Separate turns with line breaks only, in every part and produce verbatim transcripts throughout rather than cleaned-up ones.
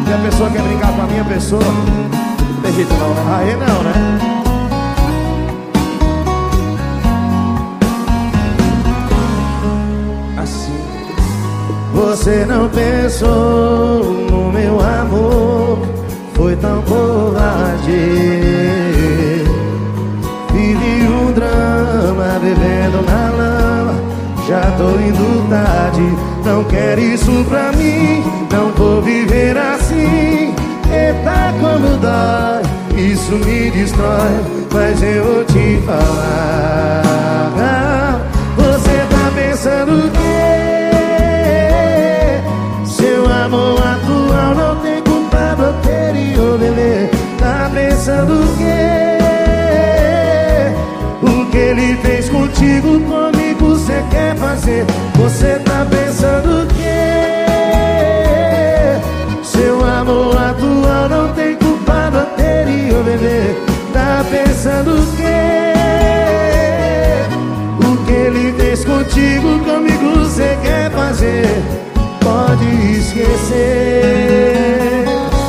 E a pessoa quer brincar com a minha pessoa, não tem jeito não, né? Aí não, né? Assim. Você não pensou no meu amor, foi tão covarde. Vivi um drama, bebendo na lama, já tô indo tarde. Não quero isso pra mim, não vou viver assim. Eita, como dói, isso me destrói. Mas eu vou te falar. Você tá pensando o quê? Seu amor atual não tem culpado anterior, bebê. Tá pensando o quê? O que ele fez contigo, comigo cê quer fazer? Você tá pensando o quê? Seu amor atual não tem culpado anterior, bebê. Tá pensando o quê? O que ele fez contigo, comigo cê quer fazer? Pode esquecer.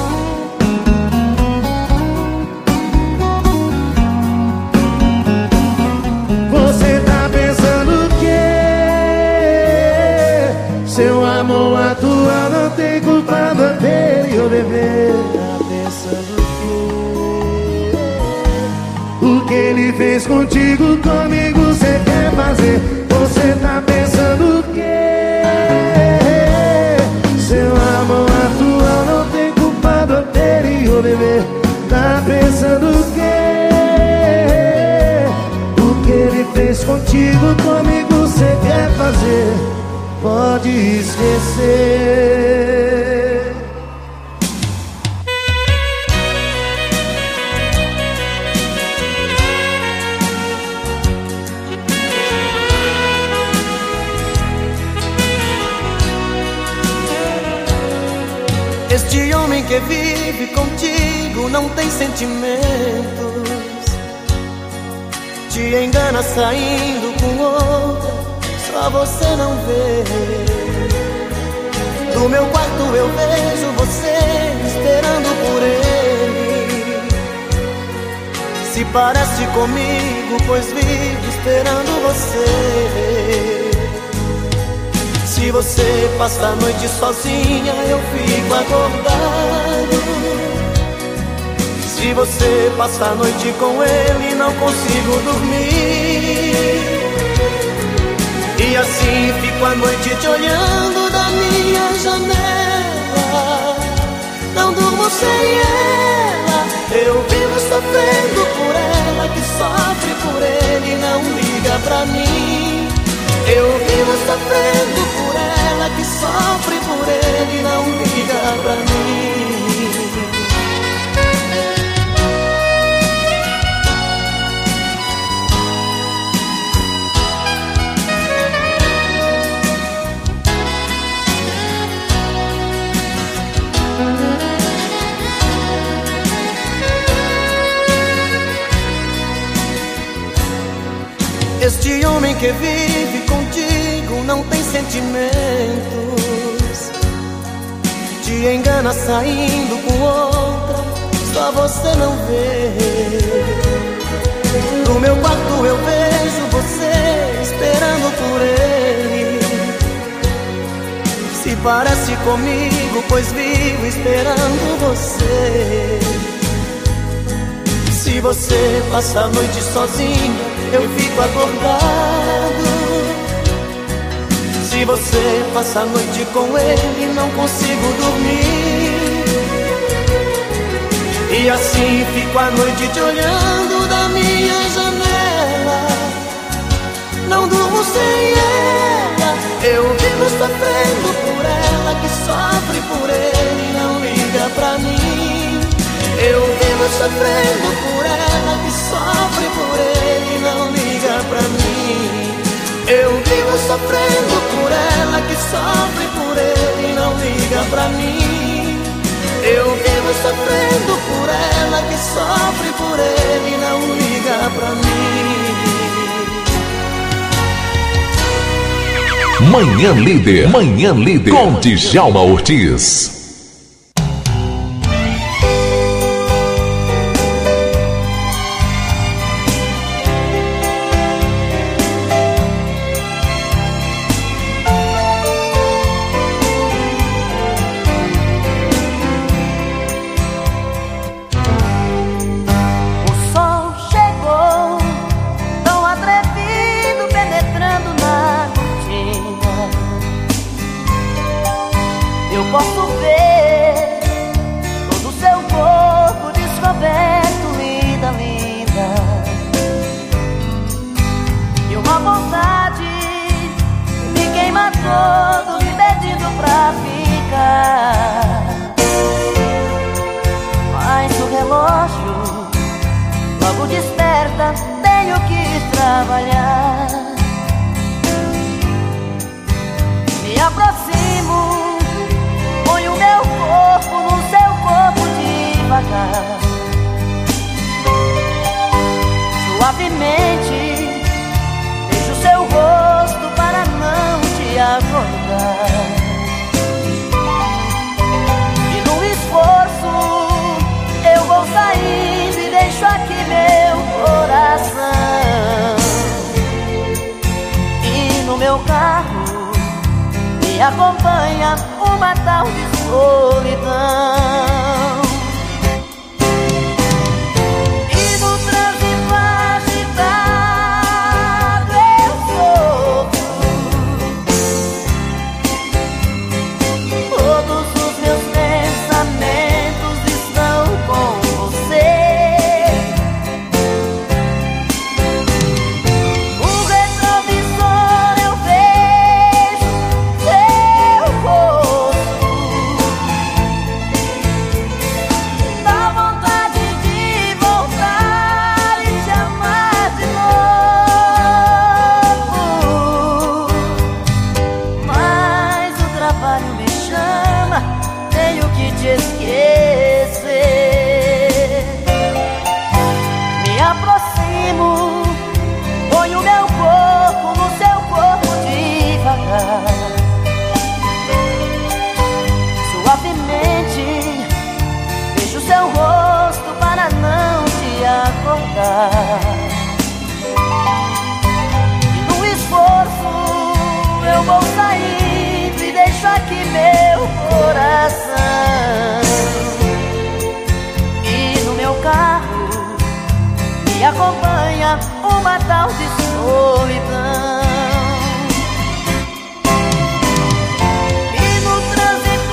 Você tá pensando o quê? Seu amor atual não tem culpado anterior, bebê. Tá pensando o quê? O que ele fez contigo, comigo cê quer fazer? Você tá pensando o quê? Seu amor atual não tem culpado anterior, bebê. Tá pensando o quê? O que ele fez contigo, comigo cê quer fazer? Pode esquecer.
Este homem que vive contigo não tem sentimentos, te engana saindo com outra, só você não vê. Do meu quarto eu vejo você esperando por ele. Se parece comigo, pois vivo esperando você. Se você passa a noite sozinha, eu fico acordado. Se você passa a noite com ele, não consigo dormir. E assim fico a noite te olhando da minha janela. Não durmo sem ela, eu vivo sofrendo por ela, que sofre por ele e não liga pra mim. Eu vivo sofrendo por ela, que sofre por ele e não liga pra mim. Este homem que vive contigo não tem sentimentos, te engana saindo com outra, só você não vê. No meu quarto eu vejo você esperando por ele. Se parece comigo, pois vivo esperando você. Se você passa a noite sozinha, eu fico acordado. Se você passa a noite com ele, não consigo dormir. E assim fico a noite te olhando da minha janela. Não durmo sem ela, eu vivo sofrendo por ela, que sofre por ele e não liga pra mim. Eu vivo sofrendo por ela, que sofre por ele e não liga pra mim. Eu vivo sofrendo por ela, que sofre por ele e não liga pra mim. Eu vivo sofrendo por ela, que sofre por ele e não liga pra
mim. Manhã Líder, Manhã Líder, com Djalma Ortiz.
acompanha uma tal de solidão. E no trânsito agitado eu sofro. Todos os meus pensamentos estão com você. O retrovisor eu vejo seu rosto. Dá vontade de voltar e te amar de novo. Mas o trabalho me chama, tenho que te esquecer. Me aproximo, ponho meu corpo no seu corpo devagar. Suavemente vejo seu rosto para não te acordar. E no esforço eu vou saindo e deixo aqui meu coração. E no meu carro me acompanha uma tal de solidão. E no trânsito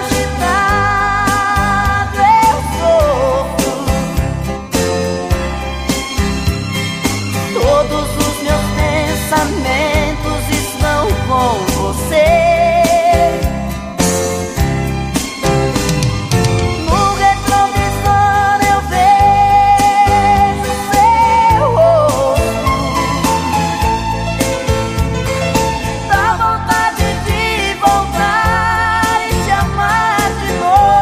agitado eu sofro. Todos os meus pensamentos estão com você. No retrovisor eu vejo seu rosto. Dá vontade de voltar e te amar de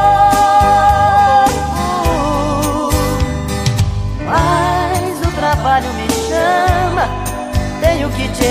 novo. Mas o trabalho me chama, tenho que te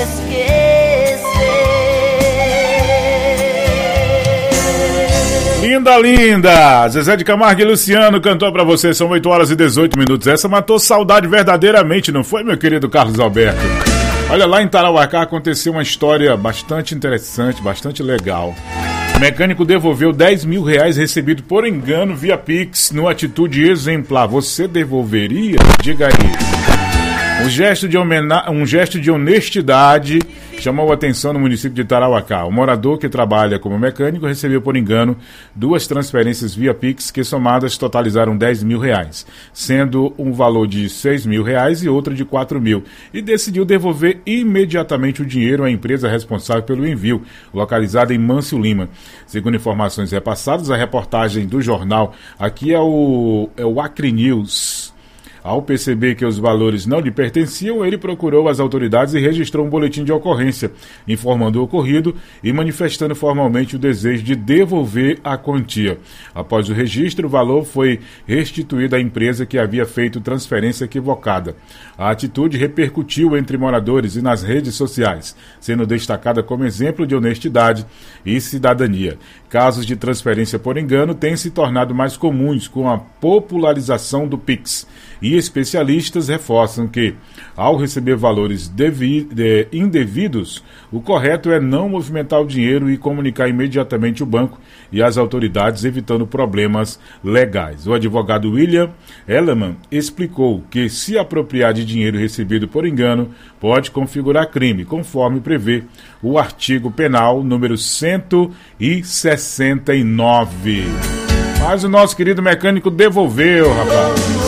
esquecer.
Linda, linda! Zezé de Camargo e Luciano cantou pra você, são oito horas e dezoito minutos. Essa matou saudade verdadeiramente, não foi, meu querido Carlos Alberto? Olha, lá em Tarauacá aconteceu uma história bastante interessante, bastante legal. O mecânico devolveu dez mil reais recebido por engano via Pix, numa atitude exemplar. Você devolveria? Diga aí. Um gesto, de homena... um gesto de honestidade chamou a atenção no município de Tarauacá. O morador que trabalha como mecânico recebeu por engano duas transferências via Pix que somadas totalizaram dez mil reais, sendo um valor de seis mil reais e outra de quatro mil, e decidiu devolver imediatamente o dinheiro à empresa responsável pelo envio, localizada em Mâncio Lima. Segundo informações repassadas, a reportagem do jornal aqui é o, é o Acre News. Ao perceber que os valores não lhe pertenciam, ele procurou as autoridades e registrou um boletim de ocorrência, informando o ocorrido e manifestando formalmente o desejo de devolver a quantia. Após o registro, o valor foi restituído à empresa que havia feito transferência equivocada. A atitude repercutiu entre moradores e nas redes sociais, sendo destacada como exemplo de honestidade e cidadania. Casos de transferência por engano têm se tornado mais comuns com a popularização do Pix. E especialistas reforçam que, ao receber valores devi- de, indevidos, o correto é não movimentar o dinheiro e comunicar imediatamente o banco e as autoridades, evitando problemas legais. O advogado William Ellerman explicou que, se apropriar de dinheiro recebido por engano, pode configurar crime, conforme prevê o artigo penal número cento e sessenta e nove. Mas o nosso querido mecânico devolveu, rapaz.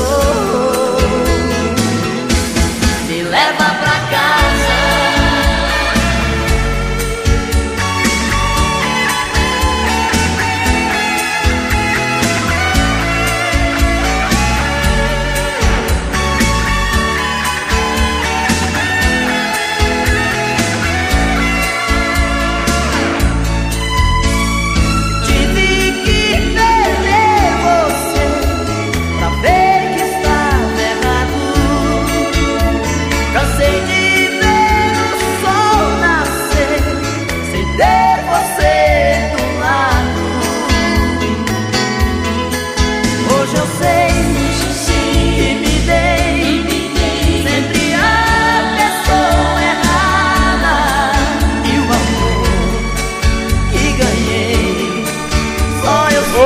Leva pra casa. Tive que perder você pra ver que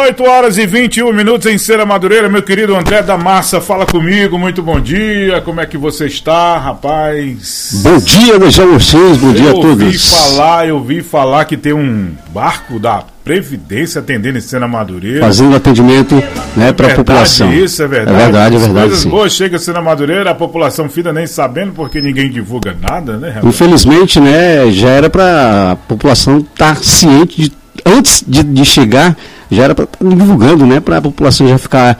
dezoito horas e vinte e um minutos em Cera Madureira, meu querido André da Massa, fala comigo, muito bom dia, como é que você está, rapaz?
Bom dia, beijão vocês, bom dia a todos.
Eu ouvi falar, eu ouvi falar que tem um barco da Previdência atendendo em Cera Madureira.
Fazendo atendimento, né, para a população.
Isso é verdade.
É verdade, é verdade.
Coisas
sim.
boas chegam a Cera Madureira, a população fica nem sabendo porque ninguém divulga nada, né, rapaz?
Infelizmente, né, já era para a população estar tá ciente de, antes de, de chegar, já era para divulgando, né, para a população já ficar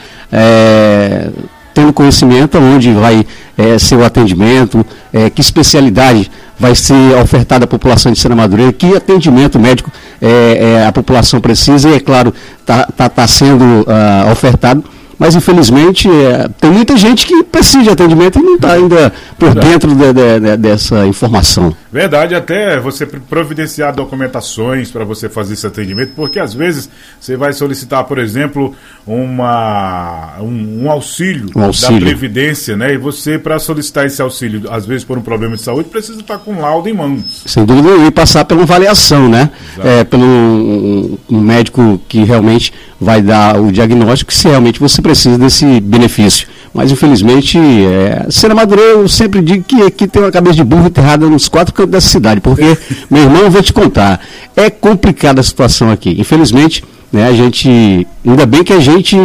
é, tendo conhecimento onde vai é, ser o atendimento, é, que especialidade vai ser ofertada à população de Cera Madureira, que atendimento médico é, é, a população precisa, e é claro, está tá, tá sendo uh, ofertado, mas infelizmente é, tem muita gente que precisa de atendimento e não está ainda por Verdade. dentro de, de, de, dessa informação.
Verdade, até você providenciar documentações para você fazer esse atendimento, porque às vezes você vai solicitar, por exemplo, uma, um, um, auxílio,
um auxílio
da Previdência, né? E você, para solicitar esse auxílio, às vezes por um problema de saúde, precisa estar com um laudo em mãos.
Sem dúvida, e passar pela avaliação, né? É, pelo um, um médico que realmente vai dar o diagnóstico se realmente você precisa desse benefício. Mas infelizmente, é, Cera Madureira, eu sempre digo que aqui tem uma cabeça de burro enterrada nos quatro cantos da cidade, porque, meu irmão, eu vou te contar, é complicada a situação aqui. Infelizmente, né, a gente, ainda bem que a gente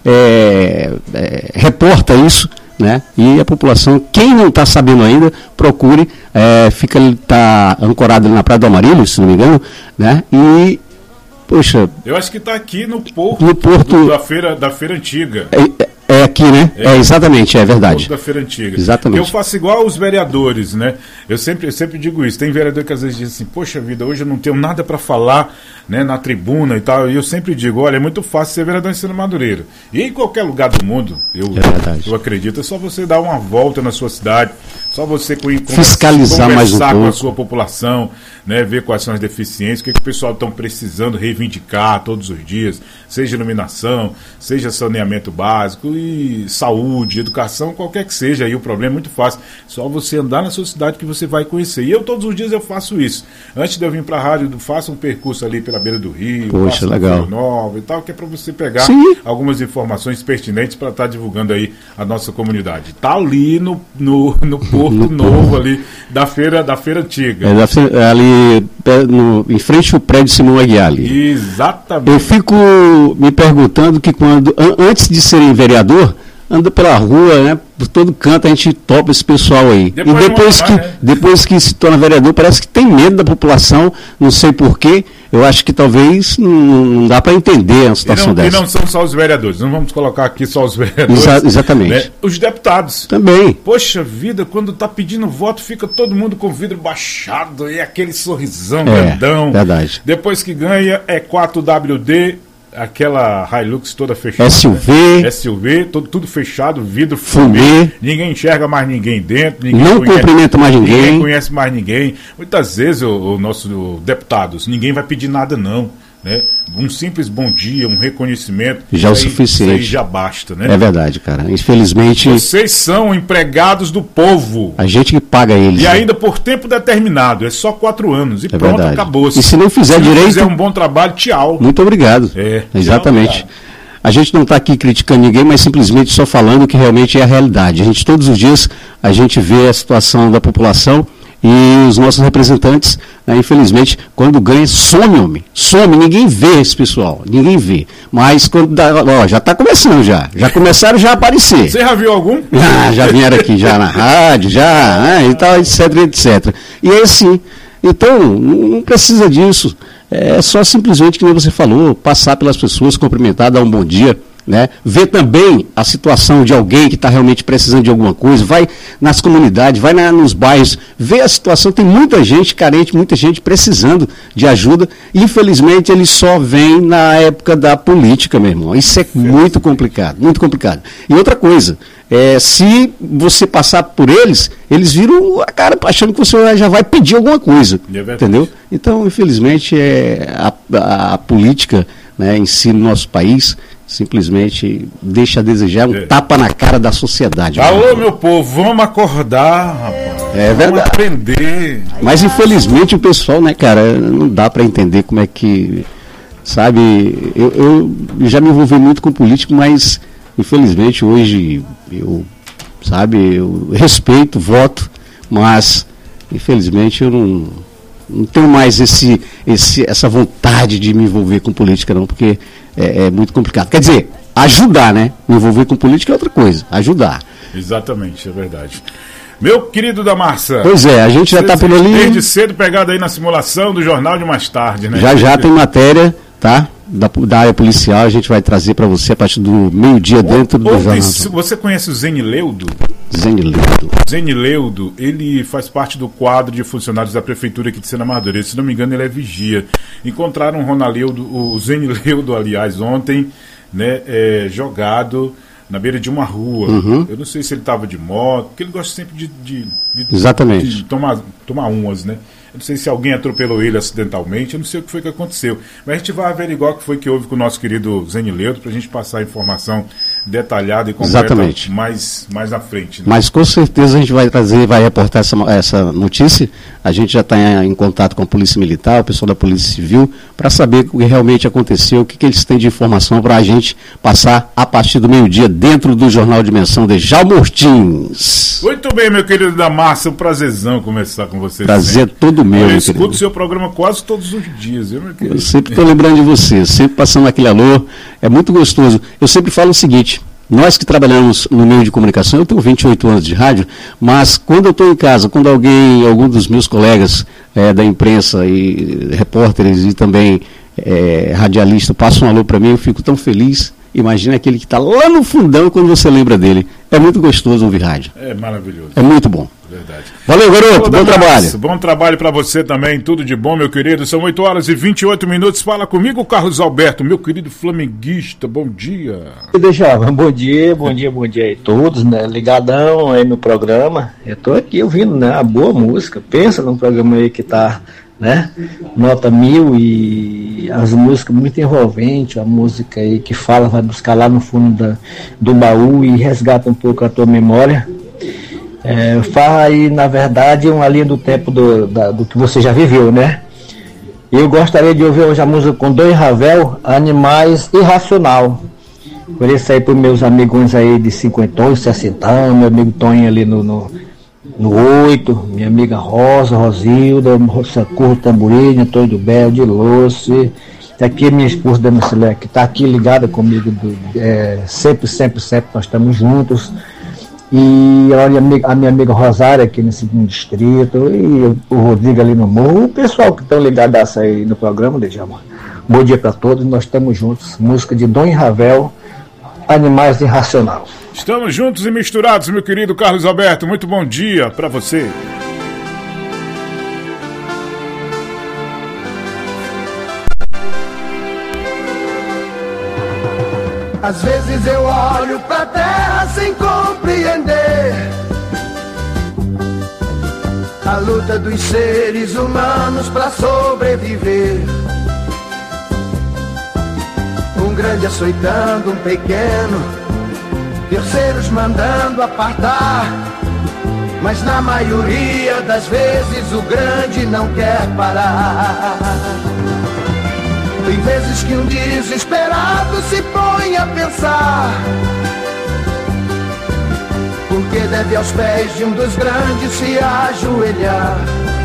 é, é, reporta isso, né, e a população, quem não está sabendo ainda, procure, é, fica tá ancorado ali na Praia do Amarillo, se não me engano, né, e poxa,
eu acho que está aqui no porto,
no porto
do, da, feira, da feira antiga.
É, é aqui, né? É, é exatamente, é verdade.
Porto da feira antiga.
Exatamente.
Eu faço igual aos vereadores, né? Eu sempre, eu sempre digo isso. Tem vereador que às vezes diz assim, poxa vida, hoje eu não tenho nada para falar, né, na tribuna e tal. E eu sempre digo, olha, é muito fácil ser vereador em Cera Madureira. E em qualquer lugar do mundo, eu,
é
eu acredito, é só você dar uma volta na sua cidade, só você conversa,
fiscalizar mais um
conversar
pouco
com a sua população, né, ver quais são as deficiências, o que, que o pessoal está precisando reivindicar todos os dias, seja iluminação, seja saneamento básico e saúde, educação, qualquer que seja. Aí o problema é muito fácil, só você andar na sua cidade que você vai conhecer. E eu todos os dias eu faço isso. Antes de eu vir para a rádio, eu faço um percurso ali pela beira do rio,
Poxa, legal.
Rio Nova e tal, que é para você pegar
Sim.
algumas informações pertinentes para estar tá divulgando aí a nossa comunidade. Tá ali no, no, no Porto no Novo porto. ali da feira, da feira antiga.
É, da feira, ali no, em frente ao prédio Simão Aguiar ali.
Exatamente.
Eu fico me perguntando que quando, an, antes de serem vereador, anda pela rua, né? Por todo canto a gente topa esse pessoal aí. Depois e depois que, né? depois que se torna vereador, parece que tem medo da população, não sei porquê. Eu acho que talvez não, não dá para entender a situação
e não,
dessa.
E não são só os vereadores, não vamos colocar aqui só os vereadores.
Exa exatamente.
Né? Os deputados.
Também.
Poxa vida, quando está pedindo voto, fica todo mundo com o vidro baixado e aquele sorrisão
é,
grandão.
Verdade.
Depois que ganha é quatro W D, aquela Hilux toda fechada.
S U V.
Né? S U V, tudo, tudo fechado, vidro
fumê.
fumê. Ninguém enxerga mais ninguém dentro. Ninguém
não
conhece,
cumprimenta mais ninguém.
Ninguém conhece mais ninguém. Muitas vezes, o, o nosso o, deputados, ninguém vai pedir nada não. Né? Um simples bom dia, um reconhecimento
já é o
aí,
suficiente.
Aí já basta, né?
É verdade, cara. Infelizmente.
Vocês são empregados do povo.
A gente que paga eles.
E
né?
ainda por tempo determinado. É só quatro anos. E
é
pronto,
verdade.
acabou-se.
E se não fizer
se
direito.
Se fizer um bom trabalho, tchau.
Muito obrigado.
É.
Exatamente. Tchau, a gente não está aqui criticando ninguém, mas simplesmente só falando que realmente é a realidade. A gente, todos os dias, a gente vê a situação da população. E os nossos representantes, né, infelizmente, quando ganha, some, homem. Some, ninguém vê esse pessoal, ninguém vê. Mas quando dá, ó, já está começando já. Já começaram já a aparecer.
Você já viu algum?
Ah, já vieram aqui já na rádio, já, né, e tal, etc, etcétera. E é assim. Então, não precisa disso. É só simplesmente, como você falou, passar pelas pessoas, cumprimentar, dar um bom dia. Né? Ver também a situação de alguém que está realmente precisando de alguma coisa, vai nas comunidades, vai na, nos bairros, ver a situação, tem muita gente carente, muita gente precisando de ajuda, infelizmente ele só vem na época da política, meu irmão, isso é muito complicado, muito complicado. E outra coisa, é, se você passar por eles, eles viram a cara achando que você já vai pedir alguma coisa, é entendeu? Então, infelizmente, é, a, a, a política, né, em si no nosso país simplesmente deixa a desejar um é. tapa na cara da sociedade.
Alô, meu povo, vamos acordar, rapaz.
É verdade.
Vamos aprender.
Mas infelizmente o pessoal, né, cara, não dá para entender como é que sabe, eu, eu já me envolvi muito com político, mas infelizmente hoje eu, sabe, eu respeito, voto, mas infelizmente eu não, não tenho mais esse, esse, essa vontade de me envolver com política não, porque é, é muito complicado. Quer dizer, ajudar, né? Me envolver com política é outra coisa, ajudar.
Exatamente, é verdade. Meu querido da Massa.
Pois é, a gente já está por ali.
Desde cedo pegado aí na simulação do Jornal de Mais Tarde, né?
Já já tem matéria, tá? Da, da área policial, a gente vai trazer para você a partir do meio-dia dentro do jornal.
Você conhece o Zenileudo?
Zenileudo.
Zenileudo, ele faz parte do quadro de funcionários da prefeitura aqui de Sena Madureira. Se não me engano, ele é vigia. Encontraram o Ronaleudo, o Zenileudo, aliás, ontem, né, é, jogado na beira de uma rua. Uhum. Eu não sei se ele estava de moto, porque ele gosta sempre de, de, de,
Exatamente.
de tomar, tomar umas, né? Eu não sei se alguém atropelou ele acidentalmente, eu não sei o que foi que aconteceu. Mas a gente vai averiguar o que foi que houve com o nosso querido Zenileudo, para a gente passar a informação detalhada e completa.
Exatamente.
mais, mais à frente. Né?
Mas com certeza a gente vai trazer, vai reportar essa, essa notícia. A gente já está em, em contato com a Polícia Militar, o pessoal da Polícia Civil, para saber o que realmente aconteceu, o que, que eles têm de informação para a gente passar a partir do meio-dia dentro do Jornal Dimensão de Djalma Ortins.
Muito bem, meu querido da Massa, um prazerzão conversar com você.
Prazer todo meu,
Eu
meu
escuto
querido.
o seu programa quase todos os dias, viu, meu querido?
Eu sempre estou lembrando de você, sempre passando aquele alô, é muito gostoso. Eu sempre falo o seguinte, nós que trabalhamos no meio de comunicação, eu tenho vinte e oito anos de rádio, mas quando eu estou em casa, quando alguém, algum dos meus colegas é, da imprensa e repórteres e também é, radialista passam um alô para mim, eu fico tão feliz. Imagina aquele que está lá no fundão quando você lembra dele. É muito gostoso ouvir rádio.
É maravilhoso.
É muito bom.
Verdade.
Valeu, garoto. Bom trabalho.
Bom trabalho para você também. Tudo de bom, meu querido. São oito horas e vinte e oito minutos. Fala comigo, Carlos Alberto, meu querido flamenguista. Bom dia.
Deixava. Bom dia, bom dia, bom dia aí todos, né? Ligadão aí no programa. Eu tô aqui ouvindo, né? A boa música. Pensa num programa aí que tá, né? Nota mil e as músicas muito envolventes, a música aí que fala, vai buscar lá no fundo da, do baú e resgata um pouco a tua memória. É, fala aí, na verdade, uma linha do tempo do, da, do que você já viveu, né? Eu gostaria de ouvir hoje a música com Dom Ravel, Animais Irracional. Por isso aí para os meus amigos aí de cinquenta, sessenta, meu amigo Tonho ali no, no, no oito, minha amiga Rosa, Rosilda, Curro Tamburini, Antônio do Bel, de Loce. Aqui minha esposa Dana Silé, que está aqui ligada comigo, do, é, sempre, sempre, sempre nós estamos juntos. E olha, a minha amiga Rosária aqui no segundo distrito, e o Rodrigo ali no morro, o pessoal que estão ligados aí no programa, Djalma. Bom dia para todos, nós estamos juntos. Música de Dom Ravel, Animais Irracional.
Estamos juntos e misturados, meu querido Carlos Alberto. Muito bom dia para você.
Às vezes eu olho pra terra sem compreender a luta dos seres humanos pra sobreviver. Um grande açoitando um pequeno, terceiros mandando apartar. Mas na maioria das vezes o grande não quer parar. Tem vezes que um desesperado se põe a pensar porque deve aos pés de um dos grandes se ajoelhar.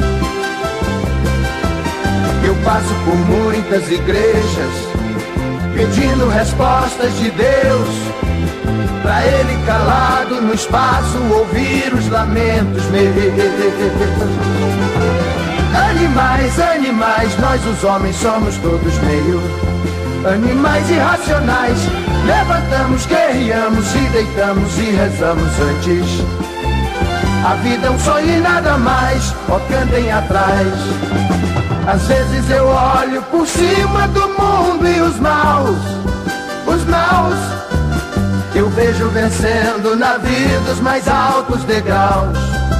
Eu passo por muitas igrejas pedindo respostas de Deus, pra Ele calado no espaço ouvir os lamentos meus. Animais, animais, nós os homens somos todos meio animais irracionais. Levantamos, guerreamos e deitamos e rezamos antes. A vida é um sonho e nada mais, ó cantem atrás. Às vezes eu olho por cima do mundo e os maus, os maus eu vejo vencendo na vida os mais altos degraus.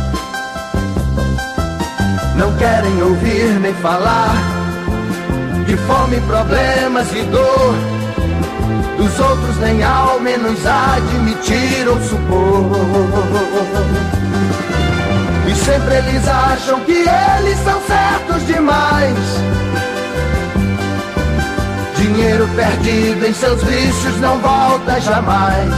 Não querem ouvir nem falar de fome, problemas e dor dos outros, nem ao menos admitir ou supor. E sempre eles acham que eles são certos demais dinheiro perdido em seus vícios não volta jamais.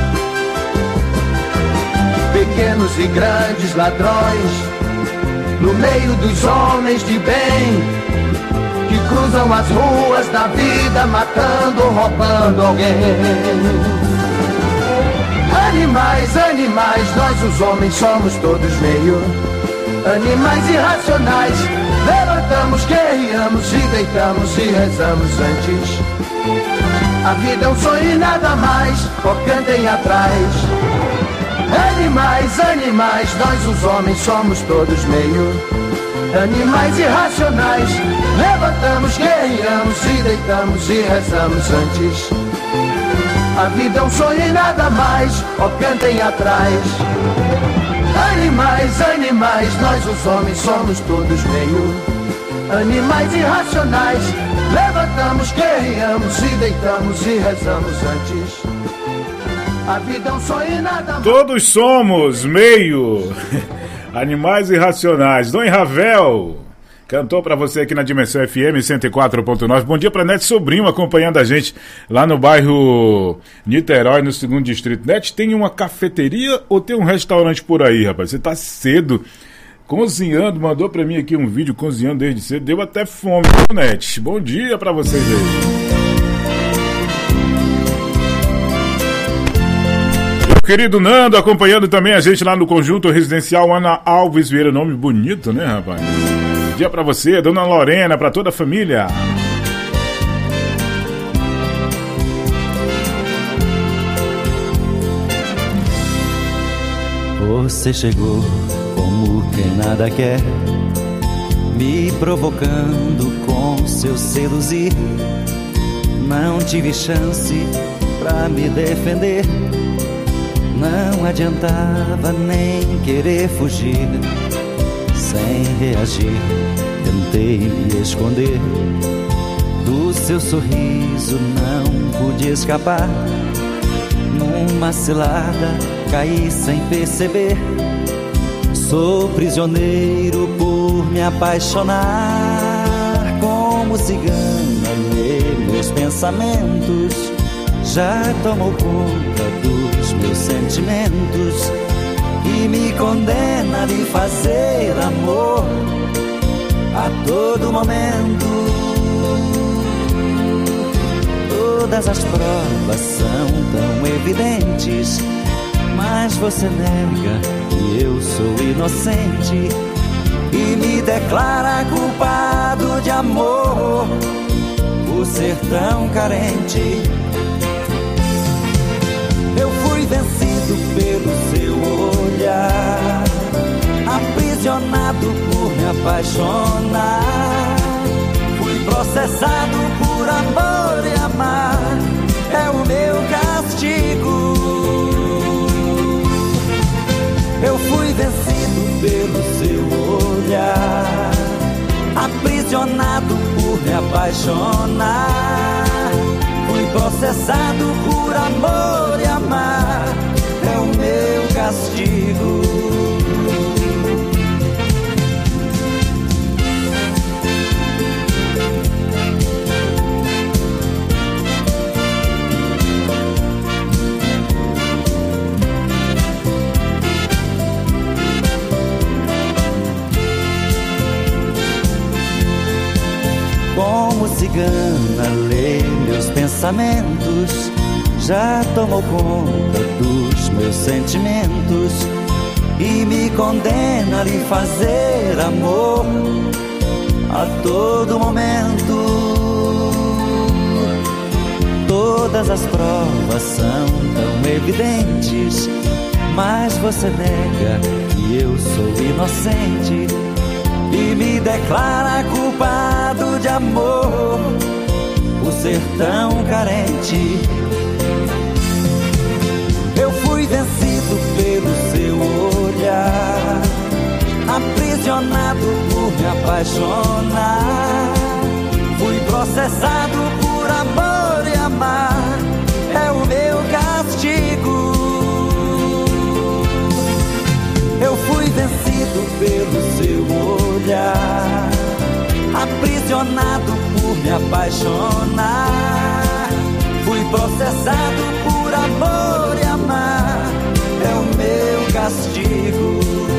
Pequenos e grandes ladrões no meio dos homens de bem, que cruzam as ruas da vida matando ou roubando alguém. Animais, animais, nós os homens somos todos meio animais irracionais. Levantamos, guerreamos e deitamos e rezamos antes. A vida é um sonho e nada mais, ó, cantem atrás. Animais, animais, nós os homens somos todos meio animais irracionais. Levantamos, guerreamos e deitamos e rezamos antes. A vida é um sonho e nada mais, ó, cantem atrás. Animais, animais, nós os homens somos todos meio animais irracionais. Levantamos, guerreamos e deitamos e rezamos antes. A vida é um sonho e nada mais.
Todos somos meio animais irracionais. Dom Ravel cantou pra você aqui na Dimensão F M cento e quatro ponto nove. Bom dia pra Nete Sobrinho acompanhando a gente lá no bairro Niterói, no segundo distrito. Nete, tem uma cafeteria ou tem um restaurante por aí, rapaz? Você tá cedo cozinhando, mandou pra mim aqui um vídeo cozinhando desde cedo. Deu até fome, viu, Nete? Bom dia pra vocês aí. Querido Nando, acompanhando também a gente lá no Conjunto Residencial Ana Alves Vieira. Nome bonito, né, rapaz? Bom dia pra você, Dona Lorena, pra toda a família.
Você chegou como quem nada quer, me provocando com seu seduzir. Não tive chance pra me defender, não adiantava nem querer fugir. Sem reagir, tentei me esconder do seu sorriso, não pude escapar. Numa cilada, caí sem perceber. Sou prisioneiro por me apaixonar. Como cigana, lê meus pensamentos, já tomou conta dos meus sentimentos e me condena a lhe fazer amor a todo momento. Todas as provas são tão evidentes, mas você nega que eu sou inocente e me declara culpado de amor por ser tão carente. Eu fui vencido pelo seu olhar, aprisionado por me apaixonar. Fui processado por amor e amar, é o meu castigo. Eu fui vencido pelo seu olhar, aprisionado por me apaixonar. Fui processado por amor e amar, é o meu castigo. Como cigana, lê meus pensamentos, já tomou conta dos meus sentimentos e me condena a lhe fazer amor a todo momento. Todas as provas são tão evidentes, mas você nega que eu sou inocente e me declara culpado de amor por ser tão carente. Eu fui vencido pelo seu olhar, aprisionado por me apaixonar. Fui processado por amor e amar, é o meu castigo. Eu fui vencido pelo seu olhar, aprisionado por me apaixonar. processado por amor e amar é o meu castigo.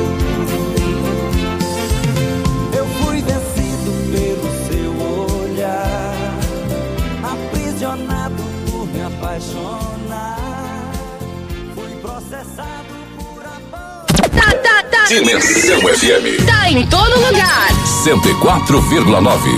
Eu fui vencido pelo seu olhar, aprisionado por me apaixonar, fui processado por amor.
Tá, tá, tá.
Dimensão F M.
Tá em todo lugar.
cento e quatro vírgula nove.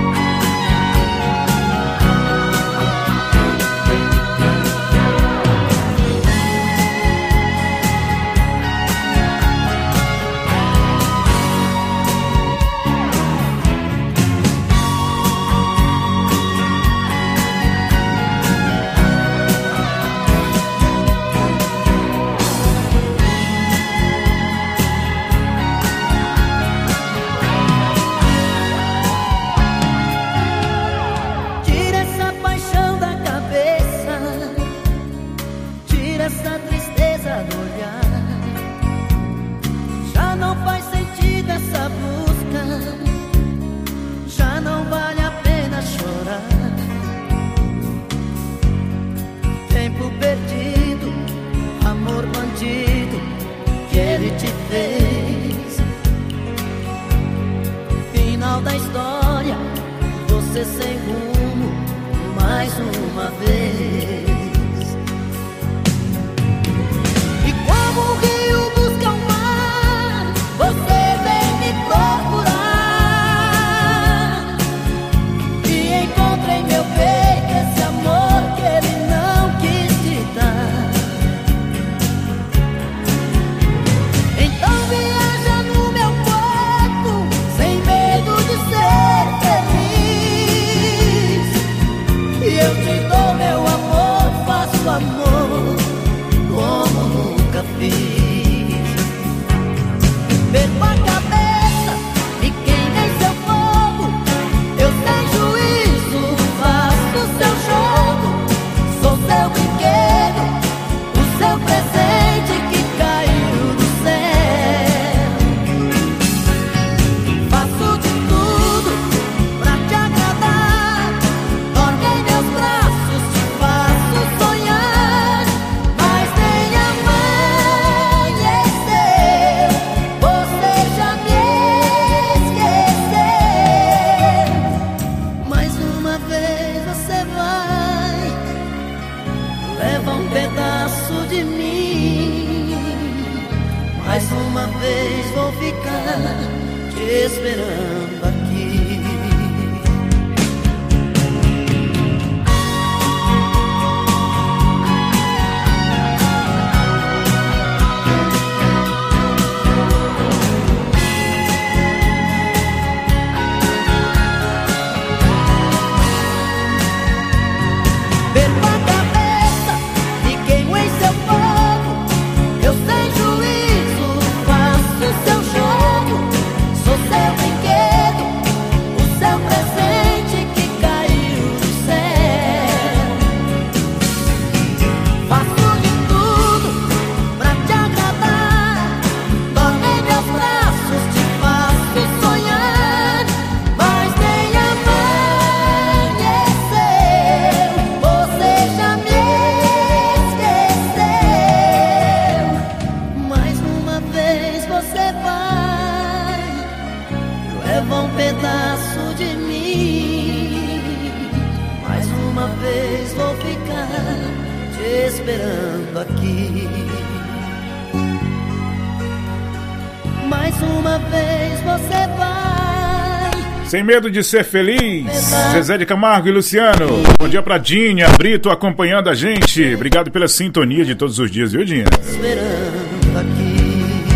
Sem medo de ser feliz, Zezé de Camargo e Luciano. Bom dia pra Dinha, Brito acompanhando a gente. Obrigado pela sintonia de todos os dias, viu, Dinha?
Esperando aqui.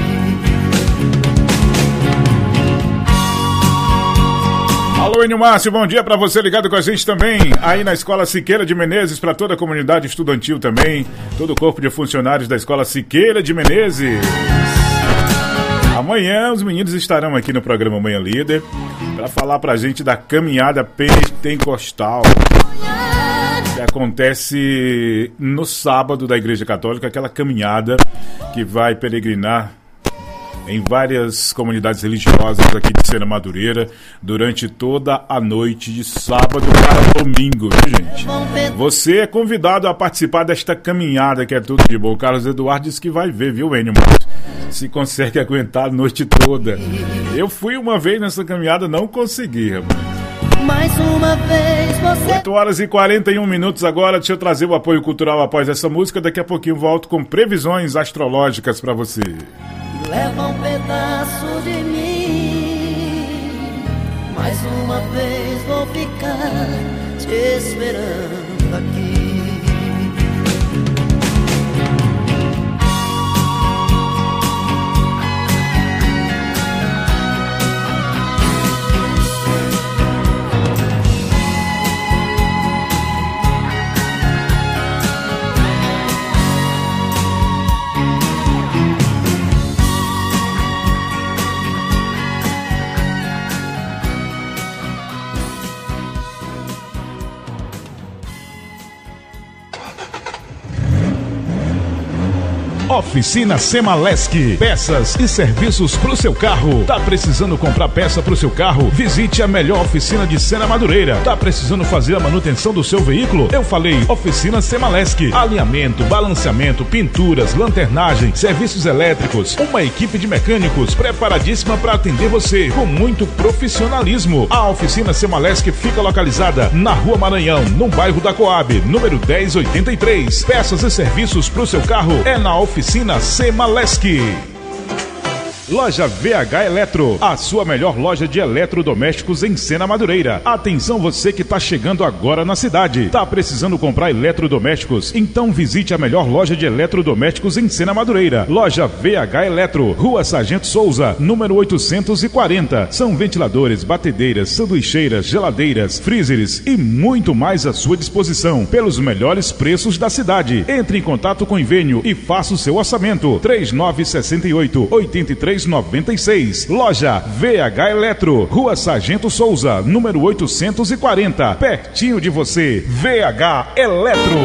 Alô, Enio Márcio, bom dia pra você ligado com a gente também. Aí na Escola Siqueira de Menezes, pra toda a comunidade estudantil também. Todo o corpo de funcionários da Escola Siqueira de Menezes. Amanhã os meninos estarão aqui no programa Manhã Líder para falar pra gente da caminhada pentecostal que acontece no sábado da Igreja Católica, aquela caminhada que vai peregrinar em várias comunidades religiosas aqui de Sena Madureira durante toda a noite de sábado para domingo, viu, gente? Você é convidado a participar desta caminhada que é tudo de bom. O Carlos Eduardo disse que vai ver, viu, Enio? Se consegue aguentar a noite toda. Eu fui uma vez nessa caminhada, não consegui, rapaz.
Mais uma vez você...
oito horas e quarenta e um minutos agora. Deixa eu trazer o apoio cultural após essa música. Daqui a pouquinho volto com previsões astrológicas pra você.
Leva um pedaço de mim. Mais uma vez vou ficar te esperando aqui.
Oficina Semalesc, peças e serviços pro seu carro. Tá precisando comprar peça pro seu carro? Visite a melhor oficina de Sena Madureira. Tá precisando fazer a manutenção do seu veículo? Eu falei Oficina Semalesc. Alinhamento, balanceamento, pinturas, lanternagem, serviços elétricos. Uma equipe de mecânicos preparadíssima para atender você com muito profissionalismo. A Oficina Semalesc fica localizada na Rua Maranhão, no bairro da Coab, número dez oitenta e três. Peças e serviços pro seu carro é na Oficina Oficina Semalesc. Loja V H Eletro, a sua melhor loja de eletrodomésticos em Sena Madureira. Atenção você que está chegando agora na cidade. Tá precisando comprar eletrodomésticos? Então visite a melhor loja de eletrodomésticos em Sena Madureira. Loja V H Eletro, Rua Sargento Souza, número oitocentos e quarenta. São ventiladores, batedeiras, sanduicheiras, geladeiras, freezers e muito mais à sua disposição pelos melhores preços da cidade. Entre em contato com o Invênio e faça o seu orçamento. três nove seis oito, oito três noventa e seis. Loja V H Eletro, Rua Sargento Souza, número oitocentos e quarenta, pertinho de você. V H Eletro.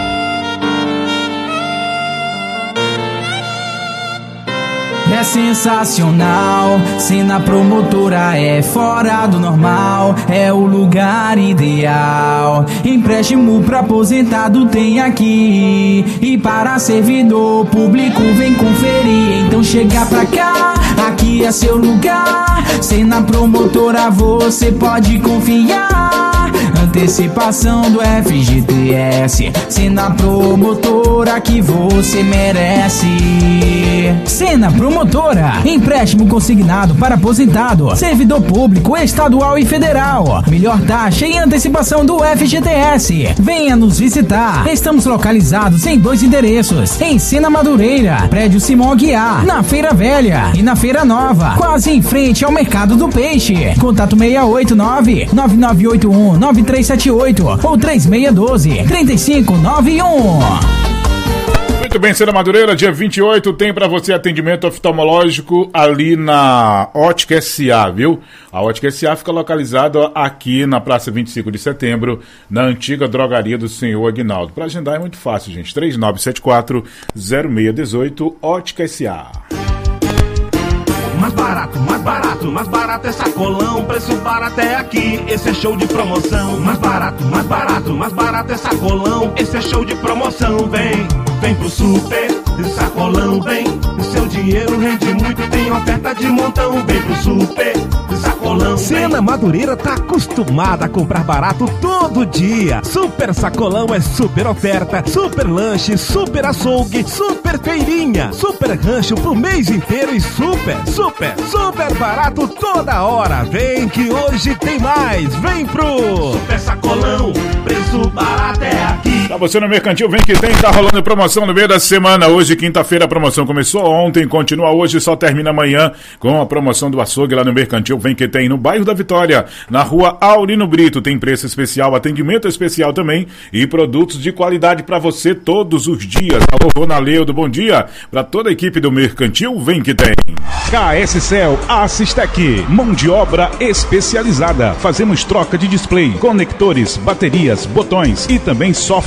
É sensacional, Sena Promotora é fora do normal, é o lugar ideal. Empréstimo pra aposentado tem aqui, e para servidor público vem conferir. Então chega pra cá, aqui é seu lugar. Sena Promotora você pode confiar. Antecipação do F G T S, Sena Promotora que você merece. Sena Promotora, empréstimo consignado para aposentado, servidor público estadual e federal. Melhor taxa e antecipação do F G T S. Venha nos visitar. Estamos localizados em dois endereços, em Sena Madureira, prédio Simão Aguiar, na Feira Velha e na Feira Nova, quase em frente ao Mercado do Peixe. Contato seis oito nove, nove nove oito um, nove três sete oito ou três seis um dois, três cinco nove um.
Muito bem, Sena Madureira, dia vinte e oito tem para você atendimento oftalmológico ali na Ótica S A, viu? A Ótica S A fica localizada aqui na Praça vinte e cinco de setembro, na antiga drogaria do senhor Aguinaldo. Para agendar é muito fácil, gente. três nove sete quatro, zero seis um oito, Ótica S A.
Mais barato, mais barato, mais barato é sacolão, preço barato é aqui, esse é show de promoção. Mais barato, mais barato, mais barato é sacolão, esse é show de promoção. Vem, vem pro super, sacolão, vem, seu dinheiro rende muito, tem oferta de montão. Vem pro super, sacolão, vem.
Sena Madureira tá acostumada a comprar barato todo dia. Super sacolão é super oferta, super lanche, super açougue, super feirinha, super rancho pro mês inteiro e super, super, super barato toda hora. Vem que hoje tem mais, vem pro
Super Sacolão, preço barato é aqui.
Pra você no Mercantil, vem que tem, tá rolando promoção no meio da semana. Hoje, quinta-feira, a promoção começou ontem, continua hoje, só termina amanhã com a promoção do açougue lá no Mercantil. Vem que tem no bairro da Vitória, na rua Aurino Brito. Tem preço especial, atendimento especial também e produtos de qualidade pra você todos os dias. Alô, Ronaldo, bom dia pra toda a equipe do Mercantil. Vem que tem.
K S Cell Assistec, mão de obra especializada. Fazemos troca de display, conectores, baterias, botões e também software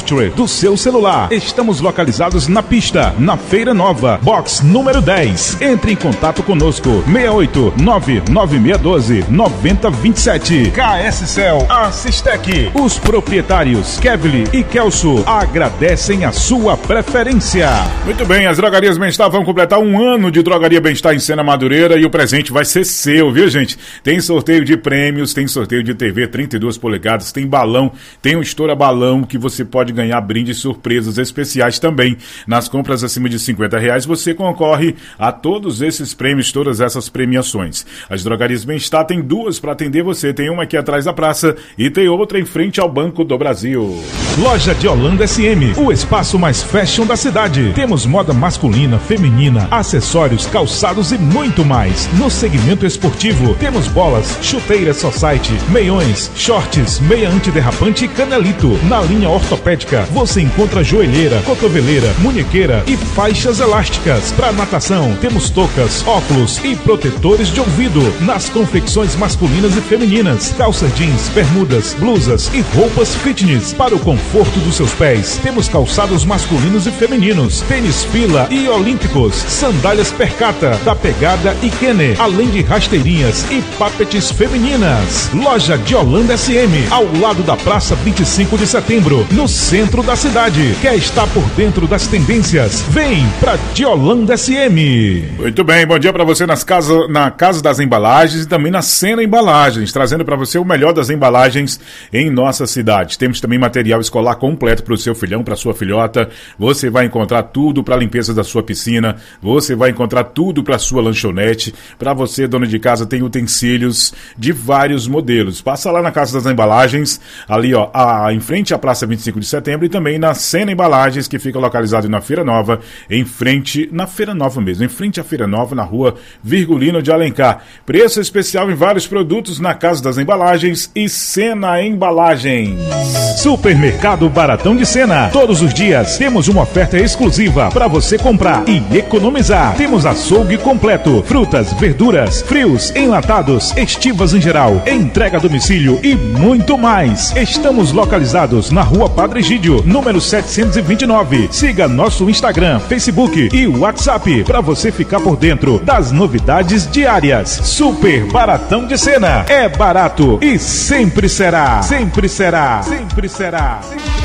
software do seu celular. Estamos localizados na pista, na Feira Nova, box número dez. Entre em contato conosco, seis oito nove nove seis um dois nove zero dois sete. K S Cell, Assistec. Os proprietários Kevly e Kelso agradecem a sua preferência.
Muito bem, as Drogarias Bem-Estar vão completar um ano de Drogaria Bem-Estar em Sena Madureira e o presente vai ser seu, viu, gente? Tem sorteio de prêmios, tem sorteio de T V trinta e duas polegadas, tem balão, tem um estoura balão que você pode ganhar brindes surpresas especiais também. Nas compras acima de cinquenta reais você concorre a todos esses prêmios, todas essas premiações. As Drogarias Bem-Estar tem duas para atender você, tem uma aqui atrás da praça e tem outra em frente ao Banco do Brasil.
Loja de Holanda S M, o espaço mais fashion da cidade. Temos moda masculina, feminina, acessórios, calçados e muito mais. No segmento esportivo, temos bolas, chuteiras society, meiões, shorts, meia antiderrapante e canelito. Na linha ortopédica, você encontra joelheira, cotoveleira, munhequeira e faixas elásticas. Para natação, temos toucas, óculos e protetores de ouvido. Nas confecções masculinas e femininas, calças jeans, bermudas, blusas e roupas fitness. Para o conforto dos seus pés, temos calçados masculinos e femininos, tênis fila e olímpicos, sandálias Percata, da Pegada e Kenner, além de rasteirinhas e papetes femininas. Loja de Holanda S M, ao lado da Praça vinte e cinco de Setembro, no centro da cidade. Quer estar por dentro das tendências? Vem pra de Holanda S M.
Muito bem, bom dia pra você nas casa, na Casa das Embalagens e também na Sena Embalagens, trazendo pra você o melhor das embalagens em nossa cidade. Temos também material escolar completo pro seu filhão, pra sua filhota. Você vai encontrar tudo pra limpeza da sua piscina, você vai encontrar tudo pra sua lanchonete. Pra você, dono de casa, tem utensílios de vários modelos. Passa lá na Casa das Embalagens, ali ó, a, em frente à Praça vinte e cinco de Setembro e também na Sena Embalagens, que fica localizado na Feira Nova, em frente, na Feira Nova mesmo, em frente à Feira Nova, na rua Virgulino de Alencar. Preço especial em vários produtos na Casa das Embalagens e Sena Embalagens.
Supermercado Baratão de Sena. Todos os dias temos uma oferta exclusiva para você comprar e economizar. Temos açougue completo, frutas, verduras, frios, enlatados, estivas em geral, entrega a domicílio e muito mais. Estamos localizados na Rua Padre Egídio, número setecentos e vinte e nove. Siga nosso Instagram, Facebook e WhatsApp para você ficar por dentro das novidades diárias. Super Baratão de Sena. É barato e sempre será. Sempre será. Sempre será.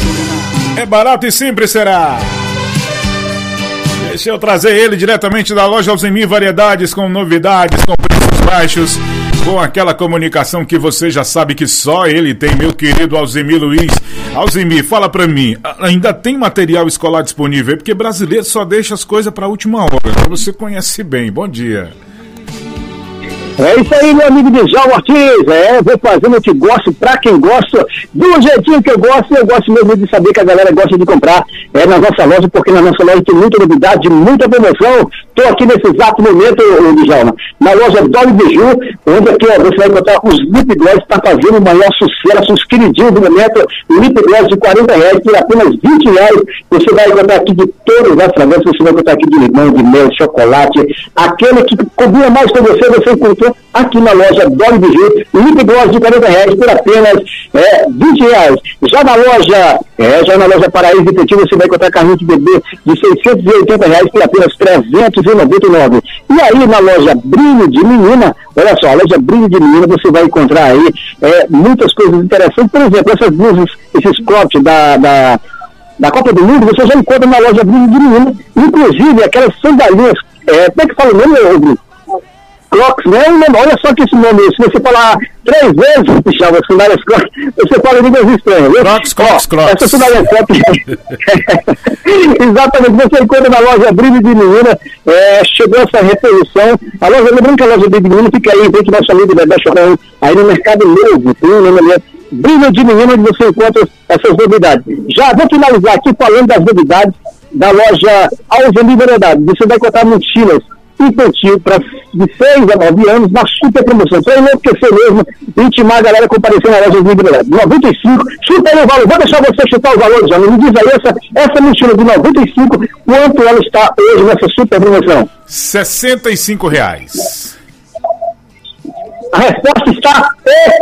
É barato e sempre será. Deixa eu trazer ele diretamente da loja Alzemir Variedades, com novidades, com preços baixos, com aquela comunicação que você já sabe que só ele tem, meu querido Alzemir Luiz. Alzemir, fala pra mim, ainda tem material escolar disponível? Porque brasileiro só deixa as coisas pra última hora, você conhece bem. Bom dia.
É isso aí, meu amigo Djalma Ortiz. É, vou fazendo o que gosto, pra quem gosta, do jeitinho que eu gosto. Eu gosto mesmo de saber que a galera gosta de comprar é, na nossa loja, porque na nossa loja tem muita novidade, muita promoção. Estou aqui nesse exato momento, Djalma, na loja Dolly Biju, onde aqui ó, você vai encontrar os lip gloss, está fazendo o maior sucesso, os queridinhos do momento, lip gloss de quarenta reais por apenas vinte reais. Você vai encontrar aqui de todas as fragrâncias, você vai encontrar aqui de limão, de mel, chocolate, aquele que combina mais com você, você encontra aqui na loja Dolly Biju, lip gloss de quarenta reais por apenas é, vinte reais. Já na loja, é, já na loja Paraíso Detetive, você vai encontrar carrinho de bebê de seiscentos e oitenta reais por apenas trezentos e noventa e nove. E aí na loja Brilho de Menina, olha só, a loja Brilho de Menina, você vai encontrar aí é, muitas coisas interessantes. Por exemplo, essas blusas, esses copos da, da, da Copa do Mundo, você já encontra na loja Brilho de Menina, inclusive aquelas sandalinhas, é, como é que fala o nome, Rodrigo? Crocs, né? Olha só que esse nome, se você falar três vezes, chama sandálias Crocs, você fala em línguas estranhas, viu? Crocs, Crocs, Crocs. Essa sandália Crocs. Exatamente, você encontra na loja Brilho de Menina, é, chegou essa reposição. A loja, lembrando que a loja Brilho de Menina fica aí, dentro do nosso amigo Bebê Chorão, aí no Mercado Novo, né? Brilho de Menina, onde você encontra essas novidades. Já vou finalizar aqui falando das novidades da loja Alzemir Variedades. Você vai encontrar mochilas infantil para de seis a nove anos na super promoção. Para enlouquecer mesmo, intimar a galera a comparecer na loja de liberdade. noventa e cinco, chuta aí o valor. Vou deixar você chutar os valores, já. Me diz aí essa, essa mochila de noventa e cinco, quanto ela está hoje nessa super promoção?
sessenta e cinco reais.
A resposta está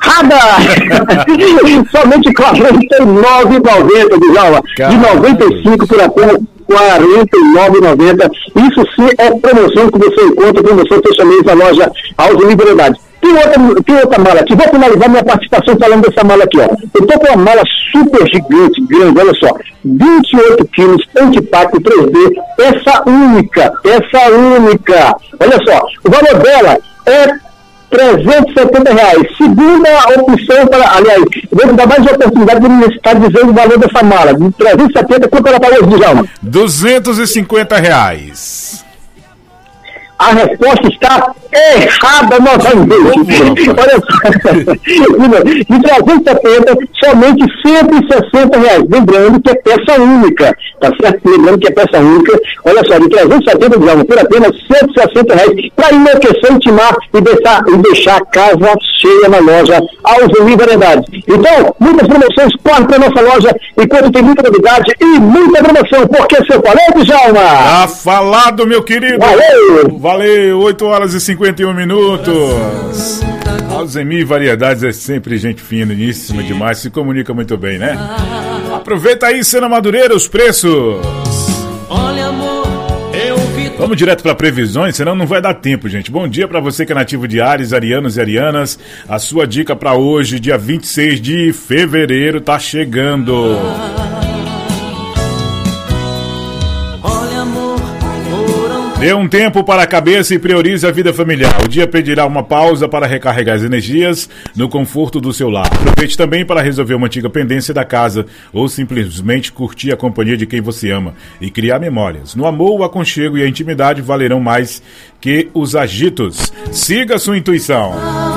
errada! Somente quarenta e nove reais e noventa centavos, Djalma. De noventa e cinco por apenas quarenta e nove reais e noventa centavos. Isso sim é promoção que você encontra, promoção fechamento na loja House Liberdade. Tem outra, tem outra mala aqui. Vou finalizar minha participação falando dessa mala aqui, ó. Eu tô com uma mala super gigante, grande, olha só. vinte e oito quilos, antipacto três D, peça única, peça única. Olha só, o valor dela é trezentos e setenta reais. Segunda opção para, aliás, vou dar mais uma oportunidade de me estar dizendo o valor dessa mala. De trezentos e setenta, quanto ela pagou, Djalma? duzentos e cinquenta reais. A resposta está errada novamente. Olha só. De trezentos e setenta, somente cento e sessenta reais. Lembrando que é peça única. Tá certo? Lembrando que é peça única. Olha só, de trezentos e setenta, Djalma, por apenas cento e sessenta reais. Para enlouquecer, intimar e deixar, e deixar a casa cheia na loja House Liberdade. Então, muitas promoções, corre para nossa loja, enquanto tem muita novidade e muita promoção. Porque se eu falei, Djalma?
Tá falado, meu querido.
Valeu!
Valeu, oito horas e cinquenta e um minutos. Alzemir Variedades é sempre gente finíssima demais, se comunica muito bem, né? Aproveita aí, Sena Madureira, os preços.
Olha, amor, eu vi...
Vamos direto para previsões, senão não vai dar tempo, gente. Bom dia para você que é nativo de Áries, arianos e arianas. A sua dica para hoje, dia vinte e seis de fevereiro, tá chegando. Dê um tempo para a cabeça e priorize a vida familiar. O dia pedirá uma pausa para recarregar as energias no conforto do seu lar. Aproveite também para resolver uma antiga pendência da casa ou simplesmente curtir a companhia de quem você ama e criar memórias. No amor, o aconchego e a intimidade valerão mais que os agitos. Siga sua intuição.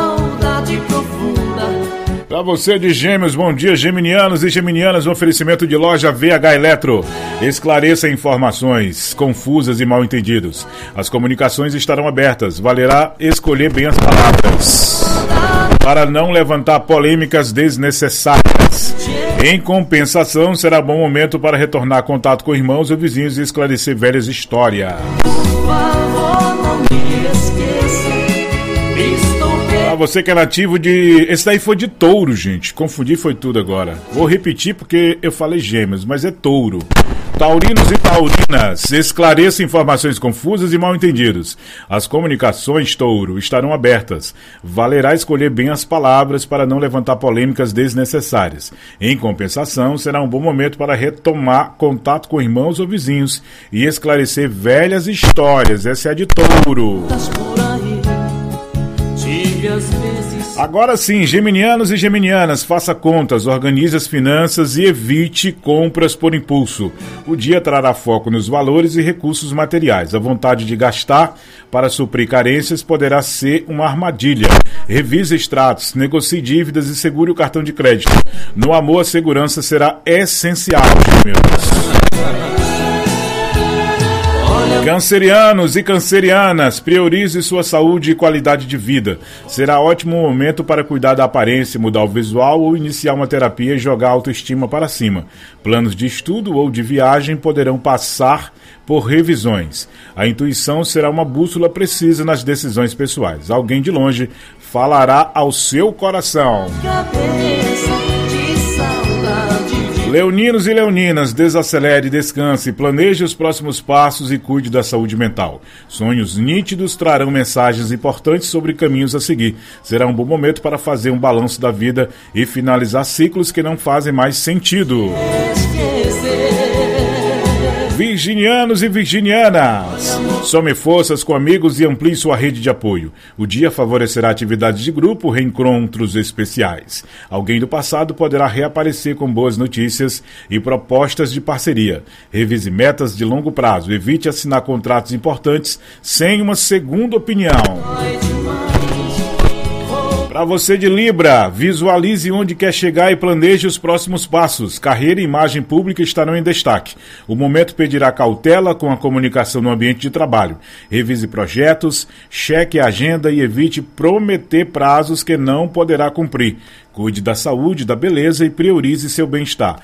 Para você de Gêmeos, bom dia, geminianos e geminianas, um oferecimento de loja V H Eletro. Esclareça informações confusas e mal entendidos. As comunicações estarão abertas, valerá escolher bem as palavras, para não levantar polêmicas desnecessárias. Em compensação, será bom momento para retornar contato com irmãos ou vizinhos e esclarecer velhas histórias.
Por favor, não me esqueça.
Ah, você que é nativo de... Esse daí foi de touro, gente. Confundi, foi tudo agora. Vou repetir porque eu falei gêmeos, mas é touro. Taurinos e taurinas, esclareça informações confusas e mal entendidos. As comunicações, touro, estarão abertas. Valerá escolher bem as palavras para não levantar polêmicas desnecessárias. Em compensação, será um bom momento para retomar contato com irmãos ou vizinhos e esclarecer velhas histórias. Essa é a de touro. Agora sim, geminianos e geminianas, faça contas, organize as finanças e evite compras por impulso. O dia trará foco nos valores e recursos materiais. A vontade de gastar para suprir carências poderá ser uma armadilha. Revise extratos, negocie dívidas e segure o cartão de crédito. No amor, a segurança será essencial, gêmeos. Cancerianos e cancerianas, priorize sua saúde e qualidade de vida. Será ótimo momento para cuidar da aparência, mudar o visual ou iniciar uma terapia e jogar a autoestima para cima. Planos de estudo ou de viagem poderão passar por revisões. A intuição será uma bússola precisa nas decisões pessoais. Alguém de longe falará ao seu coração. Leoninos e leoninas, desacelere, descanse, planeje os próximos passos e cuide da saúde mental. Sonhos nítidos trarão mensagens importantes sobre caminhos a seguir. Será um bom momento para fazer um balanço da vida e finalizar ciclos que não fazem mais sentido. Virginianos e virginianas, some forças com amigos e amplie sua rede de apoio. O dia favorecerá atividades de grupo, reencontros especiais. Alguém do passado poderá reaparecer com boas notícias e propostas de parceria. Revise metas de longo prazo. Evite assinar contratos importantes sem uma segunda opinião. Para você de Libra, visualize onde quer chegar e planeje os próximos passos. Carreira e imagem pública estarão em destaque. O momento pedirá cautela com a comunicação no ambiente de trabalho. Revise projetos, cheque a agenda e evite prometer prazos que não poderá cumprir. Cuide da saúde, da beleza e priorize seu bem-estar.